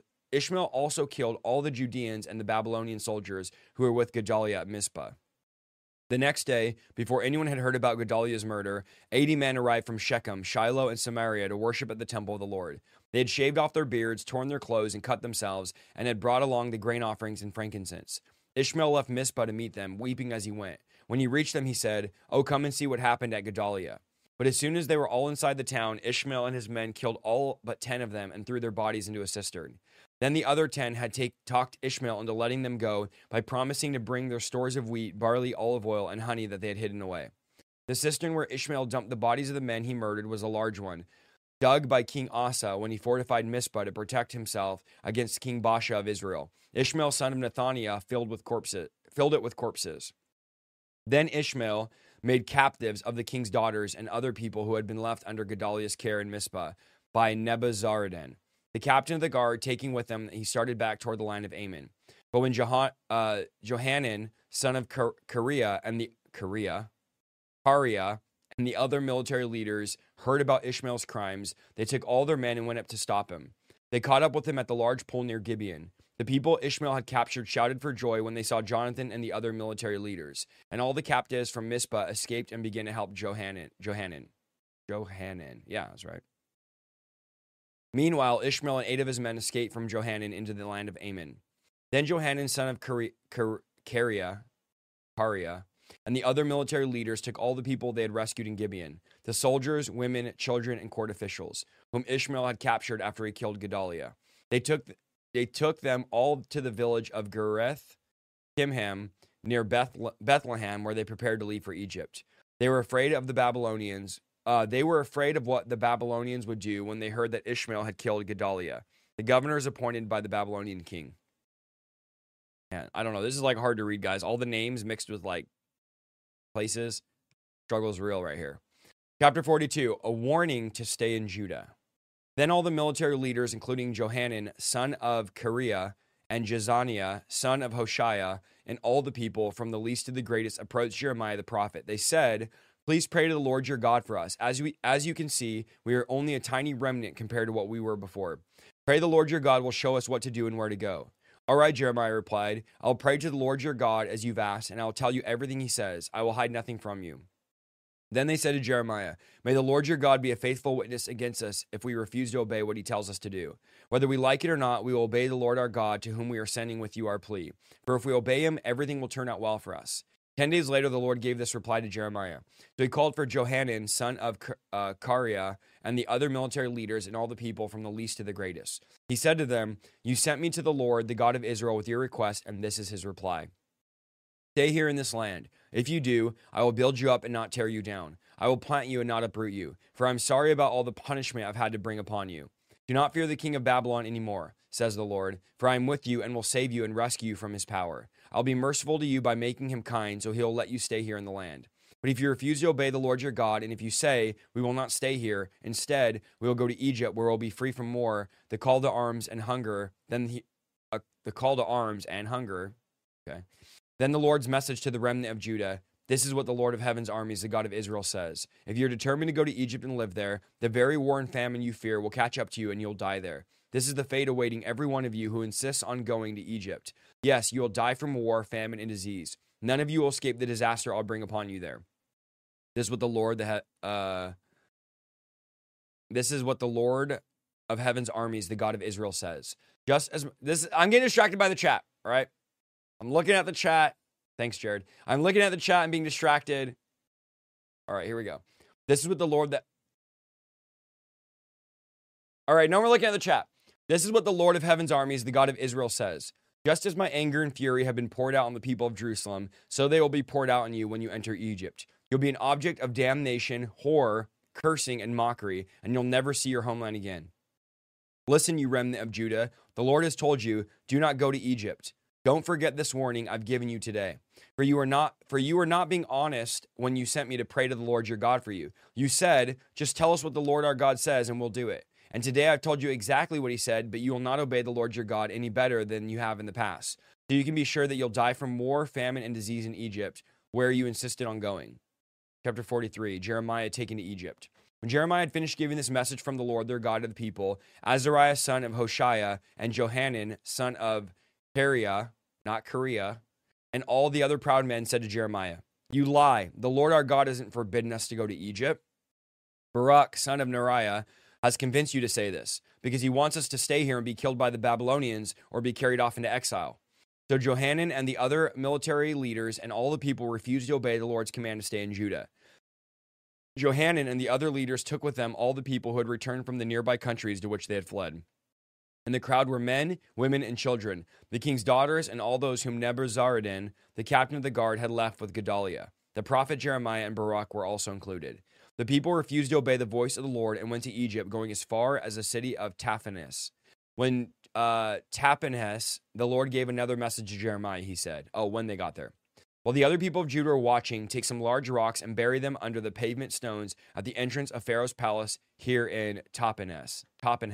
all the Judeans and the Babylonian soldiers who were with Gedaliah at Mizpah. The next day, before anyone had heard about Gedaliah's murder, 80 men arrived from Shechem, Shiloh, and Samaria to worship at the temple of the Lord. They had shaved off their beards, torn their clothes, and cut themselves, and had brought along the grain offerings and frankincense. Ishmael left Mizpah to meet them, weeping as he went. When he reached them, he said, "Oh, come and see what happened at Gedaliah." But as soon as they were all inside the town, Ishmael and his men killed all but 10 of them and threw their bodies into a cistern. Then the other 10 had talked Ishmael into letting them go by promising to bring their stores of wheat, barley, olive oil, and honey that they had hidden away. The cistern where Ishmael dumped the bodies of the men he murdered was a large one, dug by King Asa when he fortified Mizpah to protect himself against King Baasha of Israel. Ishmael, son of Nethaniah, filled it with corpses. Then Ishmael made captives of the king's daughters and other people who had been left under Gedaliah's care in Mizpah by Nebuzaradan, the captain of the guard. Taking with them, he started back toward the land of Ammon. But when Johanan, son of Kareah, and the other military leaders heard about Ishmael's crimes, they took all their men and went up to stop him. They caught up with him at the large pool near Gibeon. The people Ishmael had captured shouted for joy when they saw Jonathan and the other military leaders. And all the captives from Mizpah escaped and began to help Johanan. Yeah, that's right. Meanwhile, Ishmael and 8 of his men escaped from Johanan into the land of Ammon. Then Johanan, son of Kareah, and the other military leaders took all the people they had rescued in Gibeon, the soldiers, women, children, and court officials, whom Ishmael had captured after he killed Gedaliah. They took them all to the village of Gereth Kimham near Bethlehem, where they prepared to leave for Egypt. They were afraid of the Babylonians. They were afraid of what the Babylonians would do when they heard that Ishmael had killed Gedaliah, the governors appointed by the Babylonian king. Man, I don't know. This is like hard to read, guys. All the names mixed with like places. Struggle's real right here. Chapter 42, a warning to stay in Judah. Then all the military leaders, including Johanan, son of Kareah, and Jezaniah, son of Hoshea, and all the people, from the least to the greatest, approached Jeremiah the prophet. They said, "Please pray to the Lord your God for us. As you can see, we are only a tiny remnant compared to what we were before. Pray the Lord your God will show us what to do and where to go." "All right," Jeremiah replied. "I'll pray to the Lord your God as you've asked, and I'll tell you everything he says. I will hide nothing from you." Then they said to Jeremiah, "May the Lord your God be a faithful witness against us if we refuse to obey what he tells us to do. Whether we like it or not, we will obey the Lord our God, to whom we are sending with you our plea. For if we obey him, everything will turn out well for us." 10 days later, the Lord gave this reply to Jeremiah. So he called for Johanan, son of Kareah, and the other military leaders and all the people, from the least to the greatest. He said to them, "You sent me to the Lord, the God of Israel, with your request, and this is his reply. Stay here in this land. If you do, I will build you up and not tear you down. I will plant you and not uproot you. For I'm sorry about all the punishment I've had to bring upon you. Do not fear the king of Babylon anymore, says the Lord, for I am with you and will save you and rescue you from his power. I'll be merciful to you by making him kind, so he'll let you stay here in the land. But if you refuse to obey the Lord your God, and if you say, 'We will not stay here,' instead, we will go to Egypt, where we'll be free from war, the call to arms and hunger, okay. Then the Lord's message to the remnant of Judah: This is what the Lord of heaven's armies, the God of Israel, says. If you're determined to go to Egypt and live there, the very war and famine you fear will catch up to you and you'll die there. This is the fate awaiting every one of you who insists on going to Egypt. Yes, you will die from war, famine, and disease. None of you will escape the disaster I'll bring upon you there. This is what the Lord of heaven's armies, the God of Israel says. Just as this, I'm getting distracted by the chat, all right? I'm looking at the chat. Thanks, Jared. I'm looking at the chat and being distracted. All right, here we go. This is what the Lord that. All right, now we're looking at the chat. This is what the Lord of heaven's armies, the God of Israel says. Just as my anger and fury have been poured out on the people of Jerusalem, so they will be poured out on you when you enter Egypt. You'll be an object of damnation, horror, cursing, and mockery, and you'll never see your homeland again. Listen, you remnant of Judah. The Lord has told you, do not go to Egypt. Don't forget this warning I've given you today. For you are not being honest when you sent me to pray to the Lord your God for you. You said, just tell us what the Lord our God says and we'll do it. And today I've told you exactly what he said, but you will not obey the Lord your God any better than you have in the past. So you can be sure that you'll die from war, famine, and disease in Egypt, where you insisted on going. Chapter 43, Jeremiah taken to Egypt. When Jeremiah had finished giving this message from the Lord their God to the people, Azariah son of Hoshea and Johanan son of Kareah, not Korea, and all the other proud men said to Jeremiah, you lie. The Lord our God hasn't forbidden us to go to Egypt. Baruch son of Neriah has convinced you to say this, because he wants us to stay here and be killed by the Babylonians or be carried off into exile. So Johanan and the other military leaders and all the people refused to obey the Lord's command to stay in Judah. Johanan and the other leaders took with them all the people who had returned from the nearby countries to which they had fled. And the crowd were men, women, and children, the king's daughters, and all those whom Nebuzaradan, the captain of the guard, had left with Gedaliah. The prophet Jeremiah and Baruch were also included. The people refused to obey the voice of the Lord and went to Egypt, going as far as the city of Tahpanhes. When Tahpanhes, the Lord gave another message to Jeremiah, he said, when they got there. While the other people of Judah were watching, take some large rocks and bury them under the pavement stones at the entrance of Pharaoh's palace here in Tahpanhes.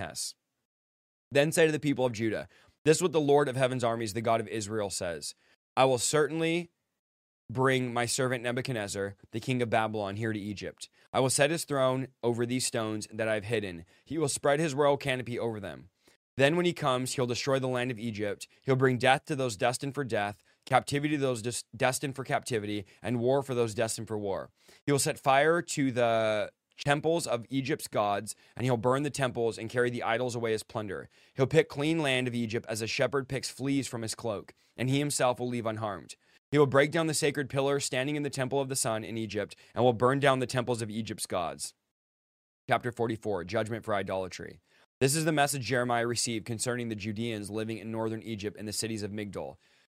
Then say to the people of Judah, this is what the Lord of heaven's armies, the God of Israel, says. I will certainly bring my servant Nebuchadnezzar, the king of Babylon, here to Egypt. I will set his throne over these stones that I have hidden. He will spread his royal canopy over them. Then when he comes, he'll destroy the land of Egypt. He'll bring death to those destined for death, captivity to those destined for captivity, and war for those destined for war. He will set fire to the temples of Egypt's gods, and he'll burn the temples and carry the idols away as plunder. He'll pick clean land of Egypt as a shepherd picks fleas from his cloak, and he himself will leave unharmed. He will break down the sacred pillar standing in the temple of the sun in Egypt, and will burn down the temples of Egypt's gods. Chapter 44, Judgment for Idolatry. This is the message Jeremiah received concerning the Judeans living in northern Egypt in the cities of Migdol,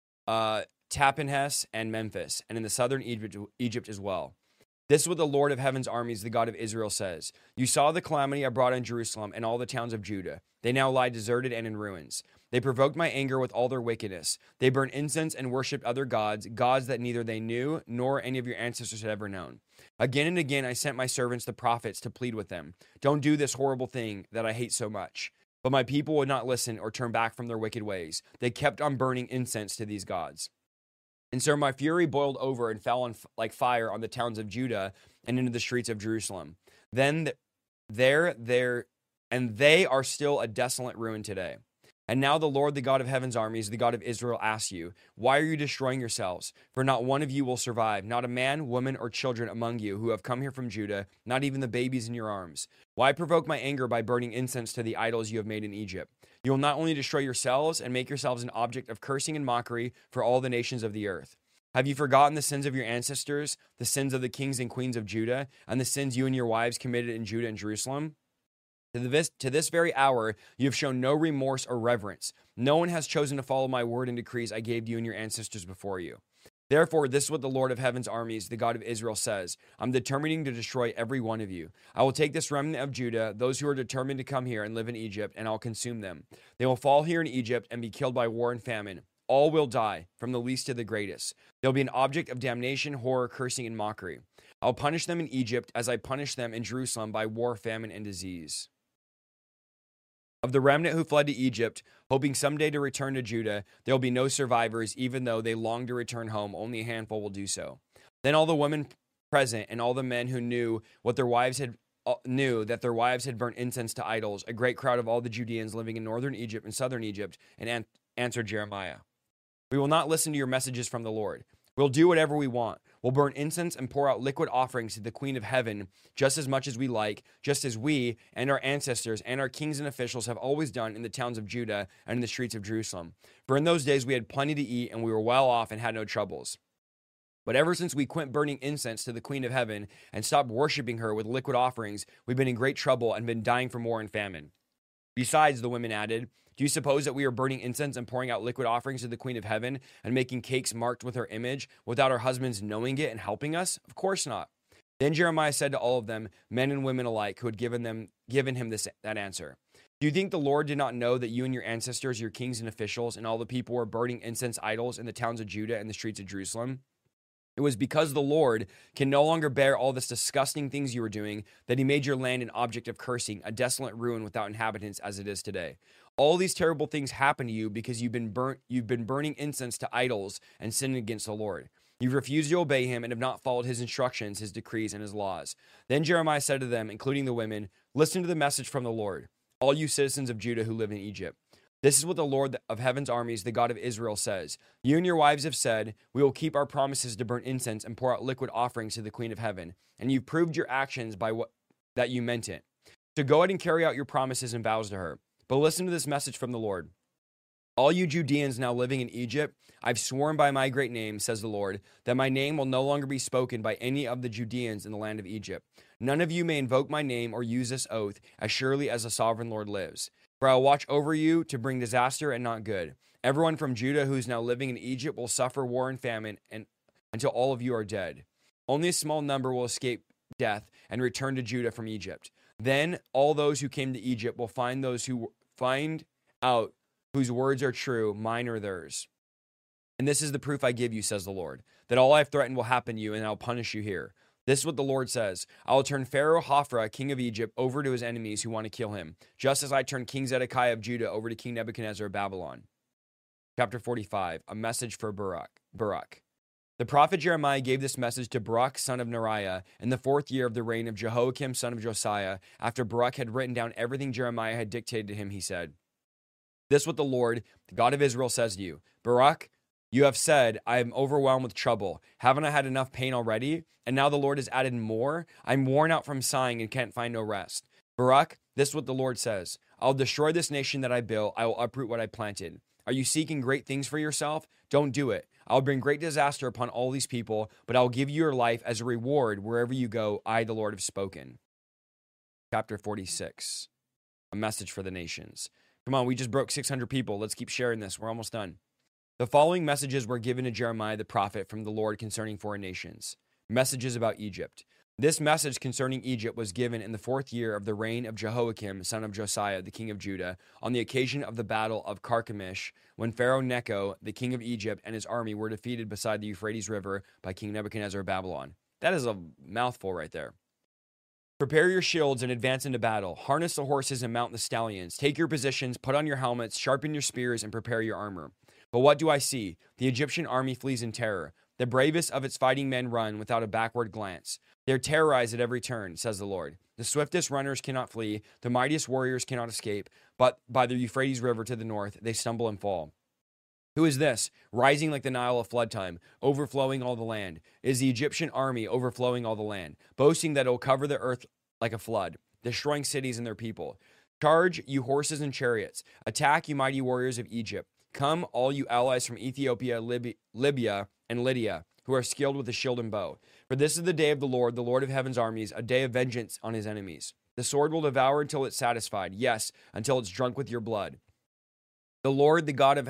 Tahpanhes, and Memphis, and in the southern Egypt as well. This is what the Lord of heaven's armies, the God of Israel, says. You saw the calamity I brought on Jerusalem and all the towns of Judah. They now lie deserted and in ruins. They provoked my anger with all their wickedness. They burned incense and worshipped other gods, gods that neither they knew nor any of your ancestors had ever known. Again and again I sent my servants the prophets to plead with them. Don't do this horrible thing that I hate so much. But my people would not listen or turn back from their wicked ways. They kept on burning incense to these gods. And so my fury boiled over and fell on like fire on the towns of Judah and into the streets of Jerusalem. Then they are still a desolate ruin today. And now the Lord, the God of heaven's armies, the God of Israel, asks you, why are you destroying yourselves? For not one of you will survive, not a man, woman, or children among you who have come here from Judah, not even the babies in your arms. Why provoke my anger by burning incense to the idols you have made in Egypt? You will not only destroy yourselves and make yourselves an object of cursing and mockery for all the nations of the earth. Have you forgotten the sins of your ancestors, the sins of the kings and queens of Judah, and the sins you and your wives committed in Judah and Jerusalem? To this very hour, you have shown no remorse or reverence. No one has chosen to follow my word and decrees I gave to you and your ancestors before you. Therefore, this is what the Lord of heaven's armies, the God of Israel, says. I'm determining to destroy every one of you. I will take this remnant of Judah, those who are determined to come here and live in Egypt, and I'll consume them. They will fall here in Egypt and be killed by war and famine. All will die, from the least to the greatest. They'll be an object of damnation, horror, cursing, and mockery. I'll punish them in Egypt as I punished them in Jerusalem by war, famine, and disease. Of the remnant who fled to Egypt, hoping someday to return to Judah, there will be no survivors, even though they long to return home. Only a handful will do so. Then all the women present and all the men who knew that their wives had burnt incense to idols, a great crowd of all the Judeans living in northern Egypt and southern Egypt, and answered Jeremiah, we will not listen to your messages from the Lord. We'll do whatever we want. We'll burn incense and pour out liquid offerings to the Queen of Heaven just as much as we like, just as we and our ancestors and our kings and officials have always done in the towns of Judah and in the streets of Jerusalem. For in those days we had plenty to eat and we were well off and had no troubles. But ever since we quit burning incense to the Queen of Heaven and stopped worshiping her with liquid offerings, we've been in great trouble and been dying from war and famine. Besides, the women added, do you suppose that we are burning incense and pouring out liquid offerings to the Queen of Heaven and making cakes marked with her image without our husbands knowing it and helping us? Of course not. Then Jeremiah said to all of them, men and women alike, who had given him that answer, do you think the Lord did not know that you and your ancestors, your kings and officials, and all the people were burning incense idols in the towns of Judah and the streets of Jerusalem? It was because the Lord can no longer bear all this disgusting things you were doing that he made your land an object of cursing, a desolate ruin without inhabitants as it is today. All these terrible things happen to you because you've been burning incense to idols and sinning against the Lord. You've refused to obey him and have not followed his instructions, his decrees, and his laws. Then Jeremiah said to them, including the women, listen to the message from the Lord, all you citizens of Judah who live in Egypt. This is what the Lord of heaven's armies, the God of Israel, says. You and your wives have said, we will keep our promises to burn incense and pour out liquid offerings to the Queen of Heaven. And you've proved your actions by that you meant it. So go ahead and carry out your promises and vows to her. But listen to this message from the Lord. All you Judeans now living in Egypt, I've sworn by my great name, says the Lord, that my name will no longer be spoken by any of the Judeans in the land of Egypt. None of you may invoke my name or use this oath, as surely as the sovereign Lord lives. For I will watch over you to bring disaster and not good. Everyone from Judah who is now living in Egypt will suffer war and famine until all of you are dead. Only a small number will escape death and return to Judah from Egypt. Then all those who came to Egypt will find out whose words are true, mine or theirs. And this is the proof I give you, says the Lord, that all I have threatened will happen to you, and I'll punish you here. This is what the Lord says. I will turn Pharaoh Hophra, king of Egypt, over to his enemies who want to kill him, just as I turned King Zedekiah of Judah over to King Nebuchadnezzar of Babylon. Chapter 45, a message for Baruch. The prophet Jeremiah gave this message to Baruch, son of Neriah, in the 4th year of the reign of Jehoiakim, son of Josiah. After Baruch had written down everything Jeremiah had dictated to him, he said, this is what the Lord, the God of Israel, says to you. Baruch, you have said, I am overwhelmed with trouble. Haven't I had enough pain already? And now the Lord has added more? I'm worn out from sighing and can't find no rest. Baruch, this is what the Lord says. I'll destroy this nation that I built. I will uproot what I planted. Are you seeking great things for yourself? Don't do it. I'll bring great disaster upon all these people, but I'll give you your life as a reward wherever you go. I, the Lord, have spoken. Chapter 46, a message for the nations. Come on, we just broke 600 people. Let's keep sharing this. We're almost done. The following messages were given to Jeremiah the prophet from the Lord concerning foreign nations. Messages about Egypt. This message concerning Egypt was given in the 4th year of the reign of Jehoiakim, son of Josiah, the king of Judah, on the occasion of the battle of Carchemish, when Pharaoh Necho, the king of Egypt, and his army were defeated beside the Euphrates River by King Nebuchadnezzar of Babylon. That is a mouthful right there. Prepare your shields and advance into battle. Harness the horses and mount the stallions. Take your positions, put on your helmets, sharpen your spears, and prepare your armor. But what do I see? The Egyptian army flees in terror. The bravest of its fighting men run without a backward glance. They are terrorized at every turn, says the Lord. The swiftest runners cannot flee. The mightiest warriors cannot escape. But by the Euphrates River to the north, they stumble and fall. Who is this, rising like the Nile at flood time, overflowing all the land? It is the Egyptian army overflowing all the land, boasting that it will cover the earth like a flood, destroying cities and their people. Charge, you horses and chariots. Attack, you mighty warriors of Egypt. Come, all you allies from Ethiopia, Libya, and Lydia, who are skilled with the shield and bow. For this is the day of the Lord of heaven's armies, a day of vengeance on his enemies. The sword will devour until it's satisfied, yes, until it's drunk with your blood. The Lord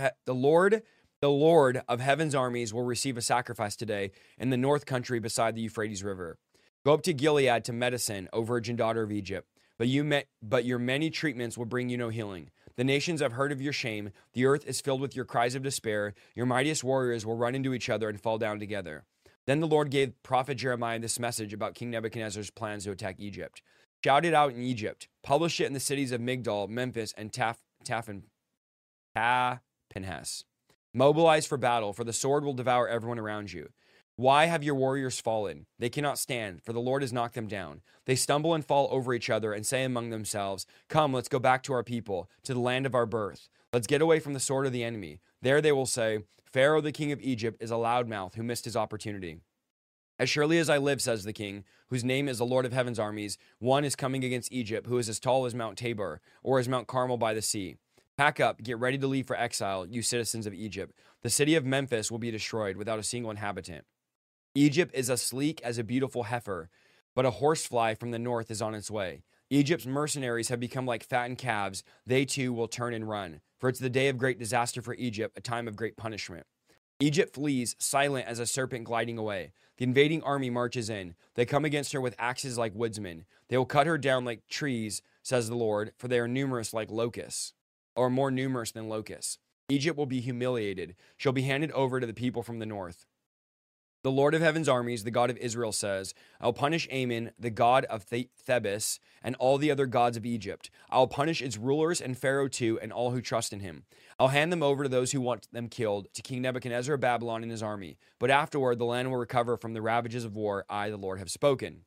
of heaven's armies will receive a sacrifice today in the north country beside the Euphrates River. Go up to Gilead to medicine, O virgin daughter of Egypt. But your many treatments will bring you no healing. The nations have heard of your shame. The earth is filled with your cries of despair. Your mightiest warriors will run into each other and fall down together. Then the Lord gave prophet Jeremiah this message about King Nebuchadnezzar's plans to attack Egypt. Shout it out in Egypt. Publish it in the cities of Migdol, Memphis, and Tahpanhes. Mobilize for battle, for the sword will devour everyone around you. Why have your warriors fallen? They cannot stand, for the Lord has knocked them down. They stumble and fall over each other and say among themselves, come, let's go back to our people, to the land of our birth. Let's get away from the sword of the enemy. There they will say, Pharaoh, the king of Egypt, is a loudmouth who missed his opportunity. As surely as I live, says the king, whose name is the Lord of heaven's armies, one is coming against Egypt, who is as tall as Mount Tabor, or as Mount Carmel by the sea. Pack up, get ready to leave for exile, you citizens of Egypt. The city of Memphis will be destroyed without a single inhabitant. Egypt is as sleek as a beautiful heifer, but a horsefly from the north is on its way. Egypt's mercenaries have become like fattened calves. They too will turn and run, for it's the day of great disaster for Egypt, a time of great punishment. Egypt flees, silent as a serpent gliding away. The invading army marches in. They come against her with axes like woodsmen. They will cut her down like trees, says the Lord, for they are numerous like locusts, or more numerous than locusts. Egypt will be humiliated. She'll be handed over to the people from the north. The Lord of heaven's armies, the God of Israel, says, I'll punish Ammon, the god of Thebes, and all the other gods of Egypt. I'll punish its rulers and Pharaoh too, and all who trust in him. I'll hand them over to those who want them killed, to King Nebuchadnezzar of Babylon and his army. But afterward, the land will recover from the ravages of war. I, the Lord, have spoken.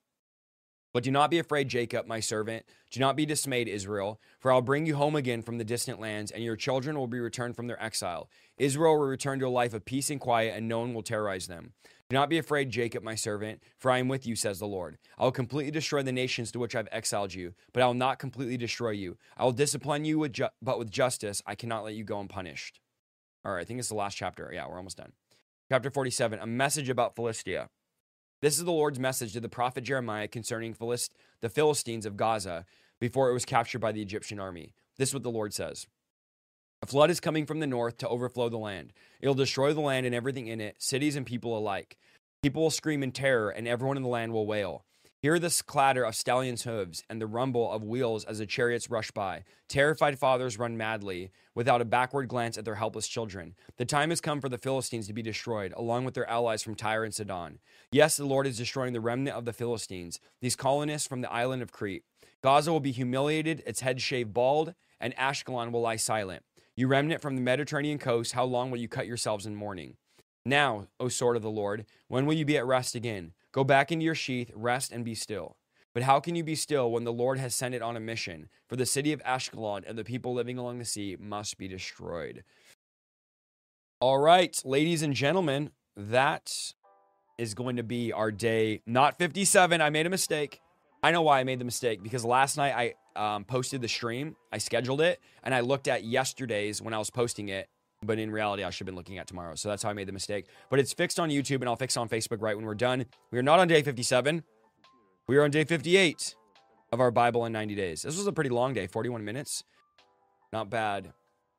But do not be afraid, Jacob, my servant. Do not be dismayed, Israel, for I'll bring you home again from the distant lands, and your children will be returned from their exile. Israel will return to a life of peace and quiet, and no one will terrorize them. Do not be afraid, Jacob, my servant, for I am with you, says the Lord. I will completely destroy the nations to which I've exiled you, but I will not completely destroy you. I will discipline you, but with justice. I cannot let you go unpunished. All right, I think it's the last chapter. Yeah, we're almost done. Chapter 47, a message about Philistia. This is the Lord's message to the prophet Jeremiah concerning the Philistines of Gaza before it was captured by the Egyptian army. This is what the Lord says. A flood is coming from the north to overflow the land. It'll destroy the land and everything in it, cities and people alike. People will scream in terror, and everyone in the land will wail. Hear the clatter of stallions' hooves and the rumble of wheels as the chariots rush by. Terrified fathers run madly, without a backward glance at their helpless children. The time has come for the Philistines to be destroyed, along with their allies from Tyre and Sidon. Yes, the Lord is destroying the remnant of the Philistines, these colonists from the island of Crete. Gaza will be humiliated, its head shaved bald, and Ashkelon will lie silent. You remnant from the Mediterranean coast, how long will you cut yourselves in mourning? Now, O sword of the Lord, when will you be at rest again? Go back into your sheath, rest and be still. But how can you be still when the Lord has sent it on a mission? For the city of Ashkelon and the people living along the sea must be destroyed. All right, ladies and gentlemen, that is going to be our day, not 57. I made a mistake. I know why I made the mistake, because last night I posted the stream. I scheduled it, and I looked at yesterday's when I was posting it. But in reality, I should have been looking at tomorrow. So that's how I made the mistake. But it's fixed on YouTube, and I'll fix it on Facebook right when we're done. We are not on day 57. We are on day 58 of our Bible in 90 days. This was a pretty long day, 41 minutes. Not bad.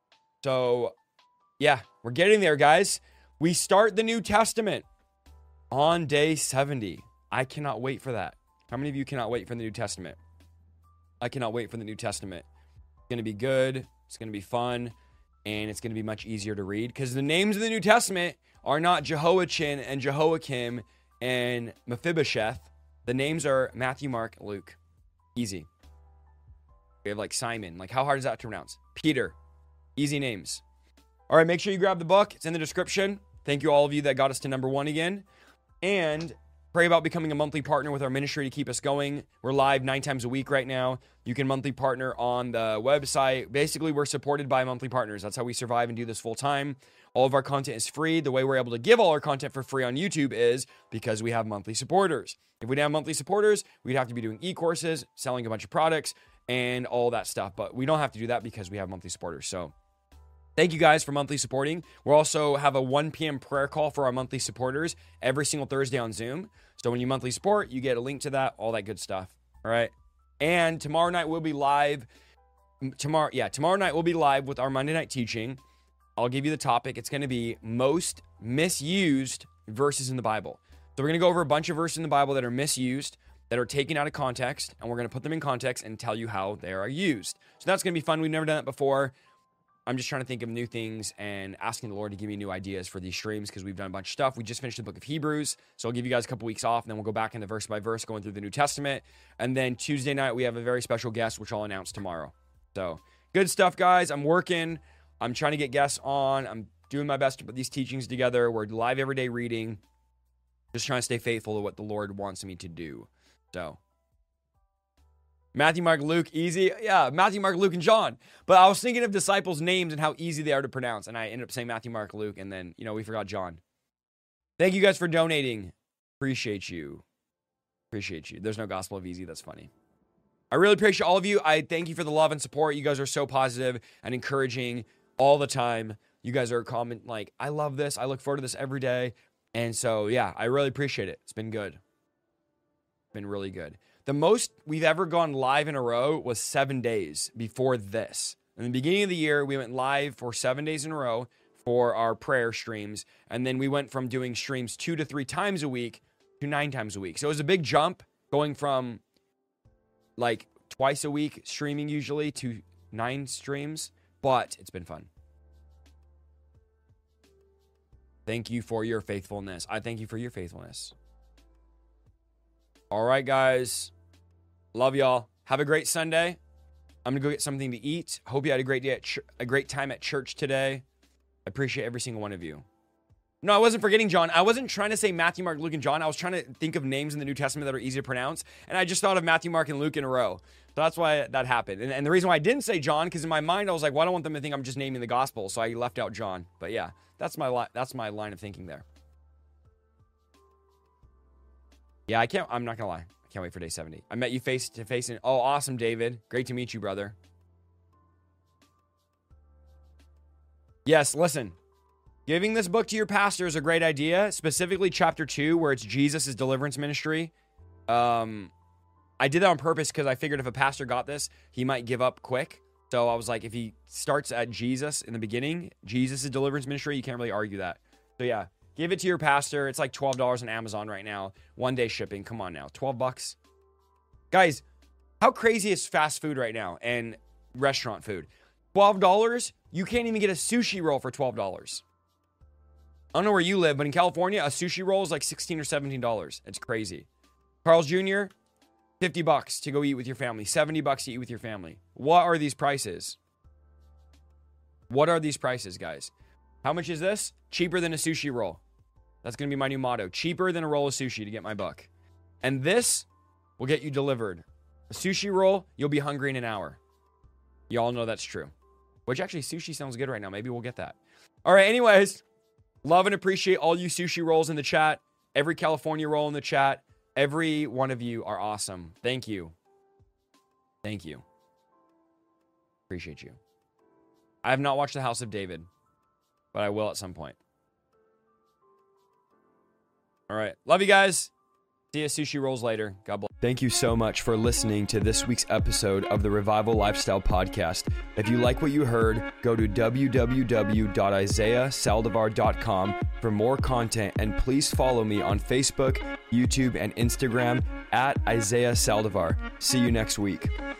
So, yeah, we're getting there, guys. We start the New Testament on day 70. I cannot wait for that. How many of you cannot wait for the New Testament? I cannot wait for the New Testament. It's going to be good. It's going to be fun. And it's going to be much easier to read, because the names of the New Testament are not Jehoiachin and Jehoiakim and Mephibosheth. The names are Matthew, Mark, Luke. Easy. We have like Simon. Like, how hard is that to pronounce? Peter. Easy names. All right, make sure you grab the book. It's in the description. Thank you all of you that got us to number 1 again. And pray about becoming a monthly partner with our ministry to keep us going. We're live 9 times a week right now. You can monthly partner on the website. Basically, we're supported by monthly partners. That's how we survive and do this full time. All of our content is free. The way we're able to give all our content for free on YouTube is because we have monthly supporters. If we didn't have monthly supporters, we'd have to be doing e-courses, selling a bunch of products, and all that stuff. But we don't have to do that because we have monthly supporters. So thank you guys for monthly supporting. We also have a 1 p.m. prayer call for our monthly supporters every single Thursday on Zoom. So when you monthly support, you get a link to that, all that good stuff. All right. And tomorrow night we'll be live. Tomorrow night we'll be live with our Monday night teaching. I'll give you the topic. It's going to be most misused verses in the Bible. So we're going to go over a bunch of verses in the Bible that are misused, that are taken out of context, and we're going to put them in context and tell you how they are used. So that's going to be fun. We've never done that before. I'm just trying to think of new things and asking the Lord to give me new ideas for these streams, because we've done a bunch of stuff. We just finished the book of Hebrews, so I'll give you guys a couple weeks off, and then we'll go back into verse by verse, going through the New Testament. And then Tuesday night, we have a very special guest, which I'll announce tomorrow. So good stuff, guys. I'm working. I'm trying to get guests on. I'm doing my best to put these teachings together. We're live every day reading. Just trying to stay faithful to what the Lord wants me to do. So Matthew, Mark, Luke, easy. Yeah, Matthew, Mark, Luke, and John. But I was thinking of disciples' names and how easy they are to pronounce. And I ended up saying Matthew, Mark, Luke. And then, we forgot John. Thank you guys for donating. Appreciate you. There's no gospel of easy. That's funny. I really appreciate all of you. I thank you for the love and support. You guys are so positive and encouraging all the time. You guys are comment like, I love this. I look forward to this every day. And so, yeah, I really appreciate it. It's been good. Been really good. The most we've ever gone live in a row was 7 days before this. In the beginning of the year, we went live for 7 days in a row for our prayer streams. And then we went from doing streams 2 to 3 times a week to 9 times a week. So it was a big jump going from like twice a week streaming usually to 9 streams, but it's been fun. Thank you for your faithfulness. I thank you for your faithfulness. All right, guys. Love y'all. Have a great Sunday. I'm going to go get something to eat. Hope you had a great day a great time at church today. I appreciate every single one of you. No, I wasn't forgetting John. I wasn't trying to say Matthew, Mark, Luke, and John. I was trying to think of names in the New Testament that are easy to pronounce. And I just thought of Matthew, Mark, and Luke in a row. So that's why that happened. And the reason why I didn't say John, because in my mind, I was like, well, I don't want them to think I'm just naming the gospel. So I left out John. But yeah, that's my line of thinking there. Yeah, I'm not going to lie. I can't wait for day 70. I met you face to face. Oh, awesome, David. Great to meet you, brother. Yes, listen. Giving this book to your pastor is a great idea, specifically chapter 2, where it's Jesus' deliverance ministry. I did that on purpose because I figured if a pastor got this, he might give up quick. So I was like, if he starts at Jesus in the beginning, Jesus' deliverance ministry, you can't really argue that. So yeah, give it to your pastor. It's like $12 on Amazon right now. 1 day shipping. Come on now. $12. Guys, how crazy is fast food right now and restaurant food? $12? You can't even get a sushi roll for $12. I don't know where you live, but in California, a sushi roll is like $16 or $17. It's crazy. Carl's Jr., $50 to go eat with your family. $70 to eat with your family. What are these prices? What are these prices, guys? How much is this? Cheaper than a sushi roll. That's going to be my new motto. Cheaper than a roll of sushi to get my buck. And this will get you delivered. A sushi roll, you'll be hungry in an hour. Y'all know that's true. Which actually, sushi sounds good right now. Maybe we'll get that. All right, anyways. Love and appreciate all you sushi rolls in the chat. Every California roll in the chat. Every one of you are awesome. Thank you. Thank you. Appreciate you. I have not watched The House of David, but I will at some point. All right. Love you guys. See you at Sushi Rolls later. God bless. Thank you so much for listening to this week's episode of the Revival Lifestyle Podcast. If you like what you heard, go to www.isaiahsaldivar.com for more content, and please follow me on Facebook, YouTube, and Instagram at Isaiah Saldivar. See you next week.